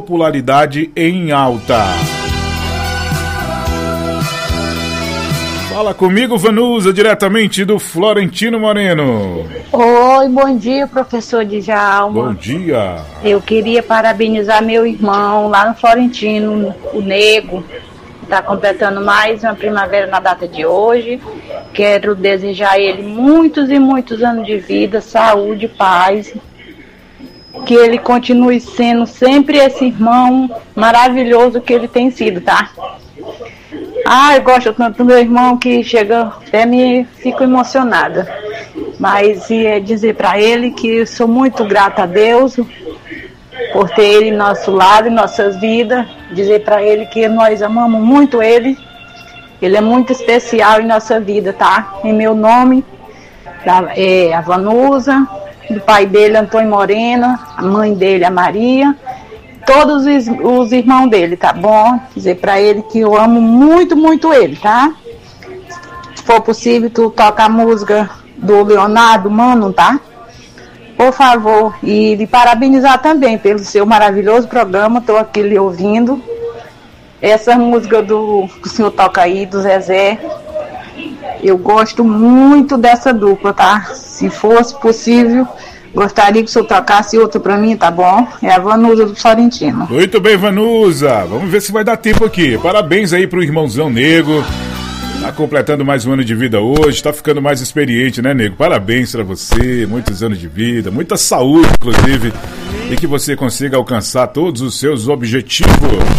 Popularidade em alta. Fala comigo, Vanusa, diretamente do Florentino Moreno.
Oi, bom dia, professor Djalma.
Bom dia.
Eu queria parabenizar meu irmão lá no Florentino, o Nego. Está completando mais uma primavera na data de hoje. Quero desejar a ele muitos e muitos anos de vida, saúde, paz. Que ele continue sendo sempre esse irmão maravilhoso que ele tem sido, tá? Ah, eu gosto tanto do meu irmão que chega até me fico emocionada. Mas é dizer para ele que eu sou muito grata a Deus por ter ele em nosso lado, em nossas vidas. Dizer para ele que nós amamos muito ele. Ele é muito especial em nossa vida, tá? Em meu nome, da, é, a Vanusa, do pai dele, Antônio Morena, a mãe dele, a Maria, todos os, os irmãos dele, tá bom? Dizer pra ele que eu amo muito, muito ele, tá? Se for possível, tu toca a música do Leonardo Mano, tá? Por favor, e lhe parabenizar também pelo seu maravilhoso programa, tô aqui lhe ouvindo. Essa música do que o senhor toca aí, do Zezé, eu gosto muito dessa dupla, tá? Se fosse possível, gostaria que o senhor tocasse outra pra mim, tá bom? É a Vanusa do Florentino.
Muito bem, Vanusa. Vamos ver se vai dar tempo aqui. Parabéns aí pro irmãozão Nego. Tá completando mais um ano de vida hoje, tá ficando mais experiente, né, Nego? Parabéns pra você, muitos anos de vida, muita saúde, inclusive, e que você consiga alcançar todos os seus objetivos.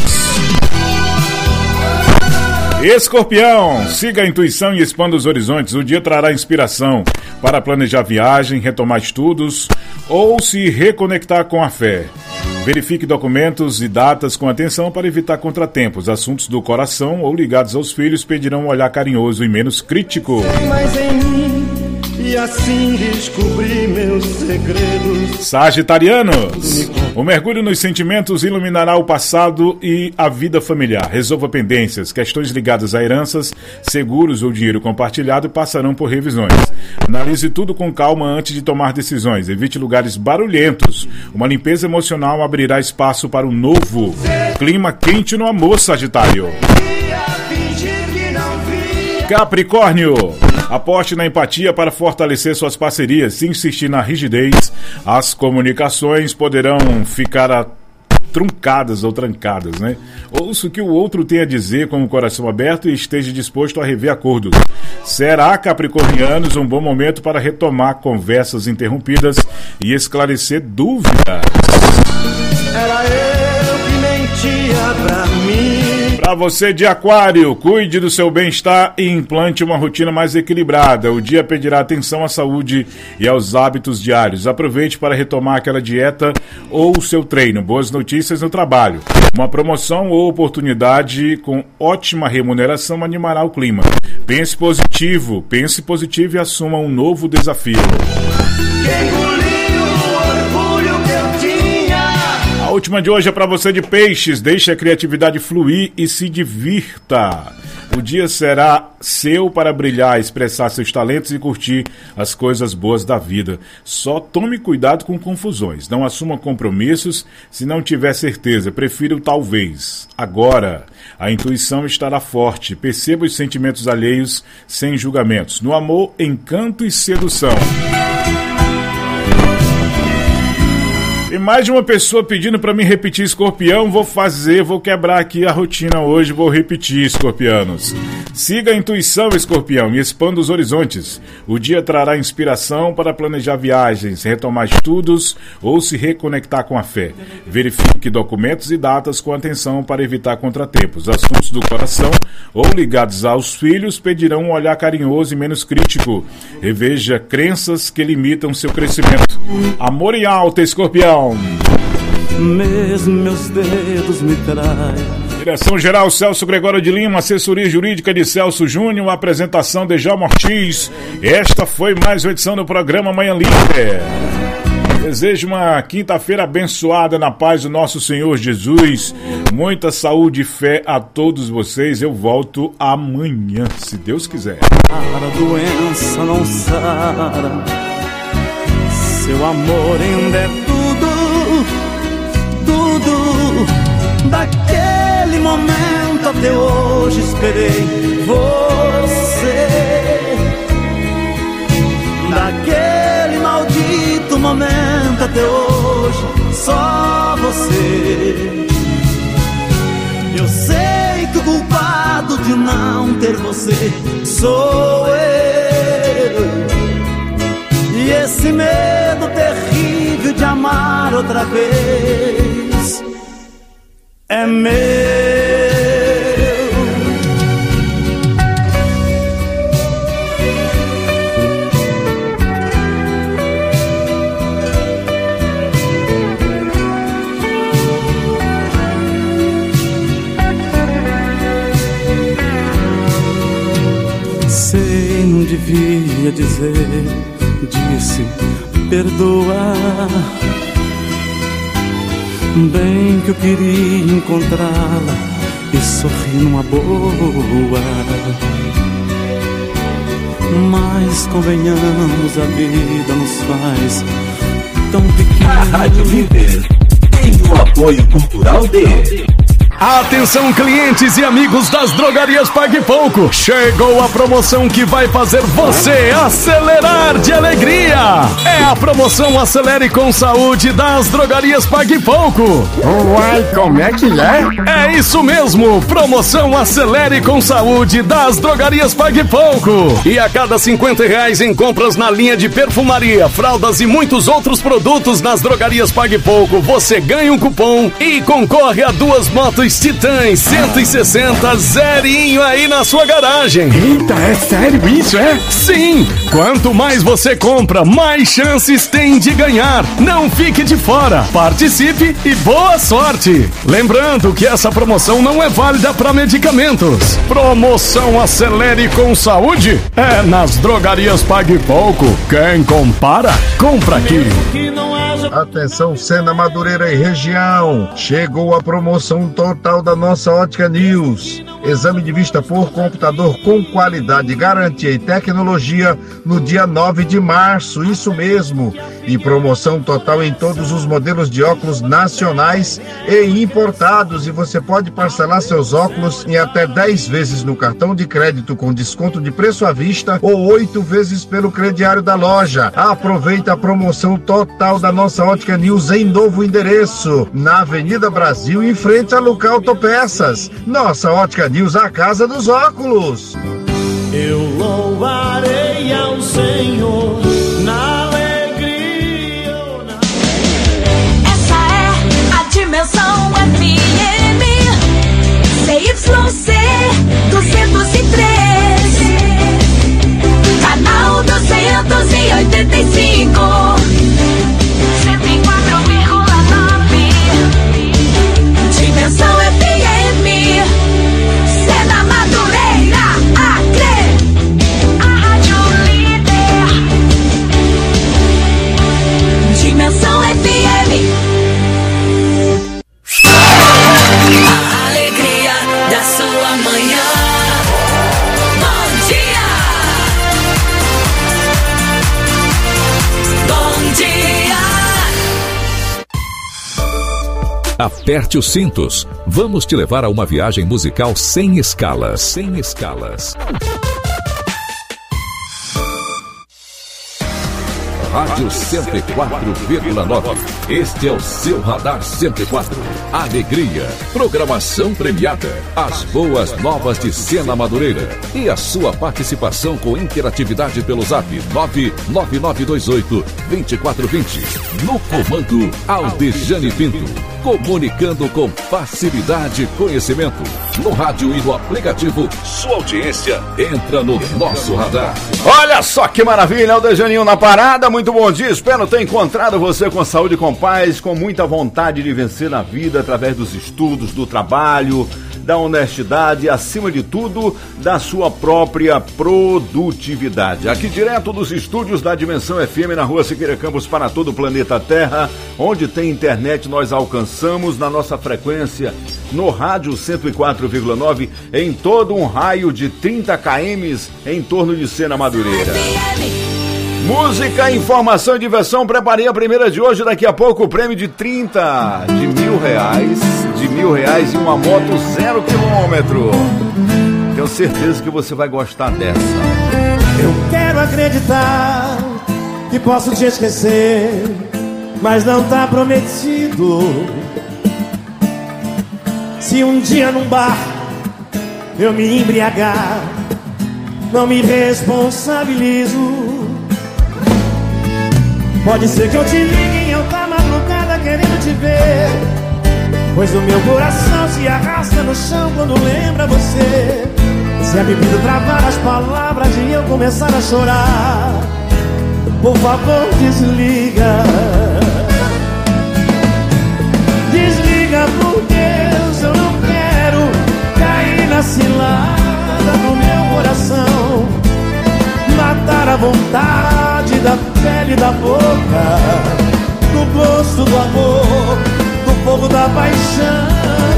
Escorpião, siga a intuição e expanda os horizontes. O dia trará inspiração para planejar viagem, retomar estudos ou se reconectar com a fé. Verifique documentos e datas com atenção para evitar contratempos. Assuntos do coração ou ligados aos filhos pedirão um olhar carinhoso e menos crítico.
Tem mais em mim, e assim descobri meus segredos.
Sagitarianos, o mergulho nos sentimentos iluminará o passado e a vida familiar. Resolva pendências, questões ligadas a heranças, seguros ou dinheiro compartilhado passarão por revisões. Analise tudo com calma antes de tomar decisões. Evite lugares barulhentos. Uma limpeza emocional abrirá espaço para o novo. Clima quente no amor, Sagitário. Capricórnio, aposte na empatia para fortalecer suas parcerias. Se insistir na rigidez, as comunicações poderão ficar a... truncadas ou trancadas, né? Ouça o que o outro tem a dizer com o coração aberto e esteja disposto a rever acordos. Será, capricornianos, um bom momento para retomar conversas interrompidas e esclarecer dúvidas.
Era eu que mentia pra mim.
Para você de Aquário, cuide do seu bem-estar e implante uma rotina mais equilibrada. O dia pedirá atenção à saúde e aos hábitos diários. Aproveite para retomar aquela dieta ou o seu treino. Boas notícias no trabalho. Uma promoção ou oportunidade com ótima remuneração animará o clima. Pense positivo, pense positivo e assuma um novo desafio. A última de hoje é para você de Peixes. Deixe a criatividade fluir e se divirta. O dia será seu para brilhar, expressar seus talentos e curtir as coisas boas da vida. Só tome cuidado com confusões. Não assuma compromissos se não tiver certeza. Prefira o talvez. Agora, a intuição estará forte. Perceba os sentimentos alheios sem julgamentos. No amor, encanto e sedução. Tem mais de uma pessoa pedindo para mim repetir, Escorpião. Vou fazer, vou quebrar aqui a rotina hoje, vou repetir, escorpianos. Siga a intuição, Escorpião, e expanda os horizontes. O dia trará inspiração para planejar viagens, retomar estudos ou se reconectar com a fé. Verifique documentos e datas com atenção para evitar contratempos. Assuntos do coração ou ligados aos filhos pedirão um olhar carinhoso e menos crítico. Reveja crenças que limitam seu crescimento. Amor em alta, Escorpião.
Mesmo meus dedos me traem.
Direção-geral Celso Gregório de Lima, assessoria jurídica de Celso Júnior, apresentação de Djalma Ortiz. Esta foi mais uma edição do programa Manhã Livre. Desejo uma quinta-feira abençoada na paz do nosso Senhor Jesus. Muita saúde e fé a todos vocês. Eu volto amanhã, se Deus quiser.
A doença não sara, seu amor ainda é tudo, tudo. Daquele momento
até hoje esperei você. Daquele maldito momento até hoje, só você. Eu sei que o culpado de não ter você sou eu. E esse medo terrível de amar outra vez é meu. Sei, não devia dizer, disse, perdoa. Bem que eu queria encontrá-la e sorrir numa boa. Mas convenhamos, a vida nos faz tão pequenos.
A Rádio Líder tem o apoio cultural de...
Atenção, clientes e amigos das drogarias Pague Pouco. Chegou a promoção que vai fazer você acelerar de alegria. É a promoção Acelere com Saúde das drogarias Pague Pouco.
Uai, como é que é?
É isso mesmo, promoção Acelere com Saúde das drogarias Pague Pouco. E a cada cinquenta reais em compras na linha de perfumaria, fraldas e muitos outros produtos nas drogarias Pague Pouco, você ganha um cupom e concorre a duas motos Titãs cento e sessenta zerinho aí na sua garagem.
Eita, é sério isso, é?
Sim! Quanto mais você compra, mais chances tem de ganhar. Não fique de fora. Participe e boa sorte. Lembrando que essa promoção não é válida para medicamentos. Promoção Acelere com Saúde é nas drogarias Pague Pouco. Quem compara, compra aqui.
Atenção, Sena, Madureira e região. Chegou a promoção total da nossa Ótica News. Exame de vista por computador com qualidade, garantia e tecnologia no dia nove de março, isso mesmo. E promoção total em todos os modelos de óculos nacionais e importados. E você pode parcelar seus óculos em até dez vezes no cartão de crédito com desconto de preço à vista ou oito vezes pelo crediário da loja. Aproveita a promoção total da nossa Ótica News em novo endereço, na Avenida Brasil, em frente a Luca Autopeças. Nossa Ótica News, a casa dos óculos.
Eu louvarei ao Senhor na alegria ou na...
Essa é a Dimensão F M C Y C duzentos e três, canal duzentos e oitenta e cinco, cento e quatro vírgula nove. Dimensão F M, Sena, Madureira, Acre, a Rádio Líder. Dimensão F M. A alegria da sua manhã. Bom dia. Bom dia.
Aperte os cintos. Vamos te levar a uma viagem musical sem escalas. Sem escalas. Rádio cento e quatro vírgula nove. Este é o seu Radar cento e quatro. Alegria, programação premiada, as boas novas de Sena, Madureira e a sua participação com interatividade pelo zap nove nove nove dois oito dois quatro dois zero. No comando, Aldejane Pinto. Comunicando com facilidade e conhecimento. No rádio e no aplicativo, sua audiência entra no nosso radar.
Olha só que maravilha, o Dejaninho na parada. Muito bom dia, espero ter encontrado você com saúde e com paz, com muita vontade de vencer na vida através dos estudos, do trabalho, da honestidade e, acima de tudo, da sua própria produtividade. Aqui direto dos estúdios da Dimensão F M, na rua Siqueira Campos, para todo o planeta Terra, onde tem internet, nós alcançamos na nossa frequência no rádio cento e quatro vírgula nove em todo um raio de trinta quilômetros em torno de Sena, Madureira.
Música, informação e diversão. Preparei a primeira de hoje. Daqui a pouco o prêmio de trinta de mil reais. De mil reais e uma moto zero quilômetro. Tenho certeza que você vai gostar dessa.
Eu quero acreditar que posso te esquecer, mas não tá prometido. Se um dia num bar eu me embriagar, não me responsabilizo. Pode ser que eu te ligue em alta madrugada querendo te ver, pois o meu coração se arrasta no chão quando lembra você. Se a bebida travar as palavras e eu começar a chorar, por favor desliga. Desliga por Deus, eu não quero cair na cilada do meu coração, matar a vontade da pele, da boca, do gosto do amor, do fogo da paixão.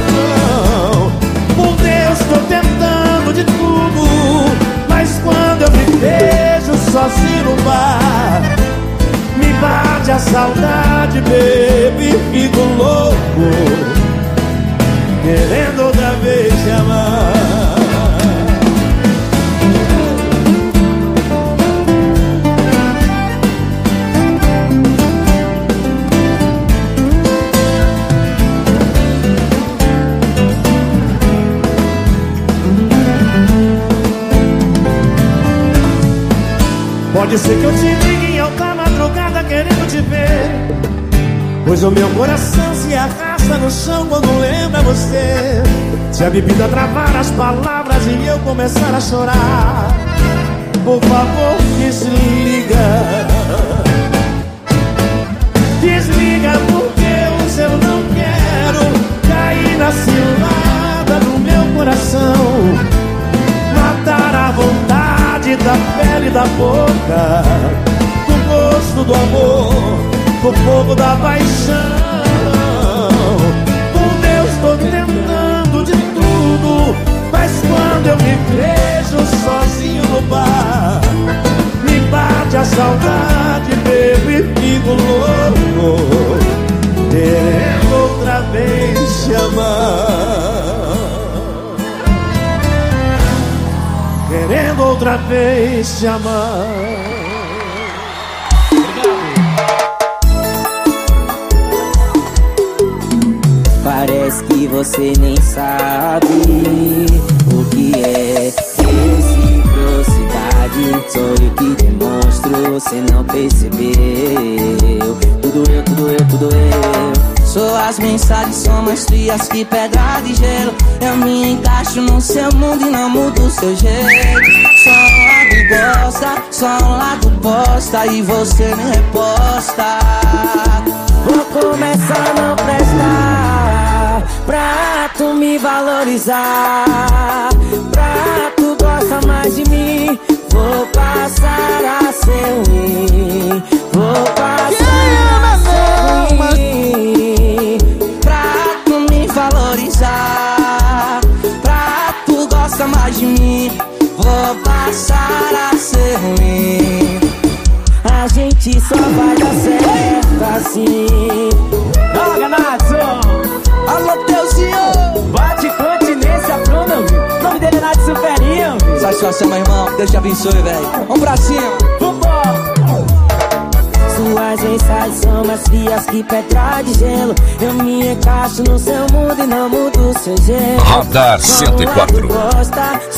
Por Deus, tô tentando de tudo, mas quando eu me vejo sozinho no bar, me bate a saudade, baby, fico louco, querendo outra vez te amar. Pode ser que eu te ligue em alta madrugada querendo te ver, pois o meu coração se arrasta no chão quando lembra você. Se a bebida travar as palavras e eu começar a chorar, por favor desliga. Desliga por Deus, eu não quero cair na cilada do meu coração, matar a vontade da pele, da boca, do gosto do amor, do fogo da paixão. Por Deus, tô tentando de tudo, mas quando eu me vejo sozinho no bar, me bate a saudade, baby, fico louco, querendo outra vez te amar, querendo outra vez te amar.
Parece que você nem sabe o que é reciprocidade. Sou eu que demonstro, você não percebeu. Tudo eu, tudo eu, tudo eu. Suas mensagens são mais frias que pedra de gelo. Eu me encaixo no seu mundo e não mudo o seu jeito. Só um lado gosta, só um lado posta e você me reposta. Vou começar a não prestar pra tu me valorizar, pra tu gostar mais de mim. Vou passar a ser ruim, vou passar a ser ruim, pra tu me valorizar, pra tu gostar mais de mim. Vou passar a ser ruim. A gente só vai dar certo assim.
Joga, Natson!
Alô, Teuzinho!
Bate continência, Bruno! O nome dele é Nath Superinho!
Satisfação, meu irmão. Deus te abençoe, velho. Vamos pra cima!
Vambora!
Suas mensagens são mais frias que pedra de gelo. Eu me encaixo no seu mundo e não mudo o seu jeito.
Radar cento e quatro.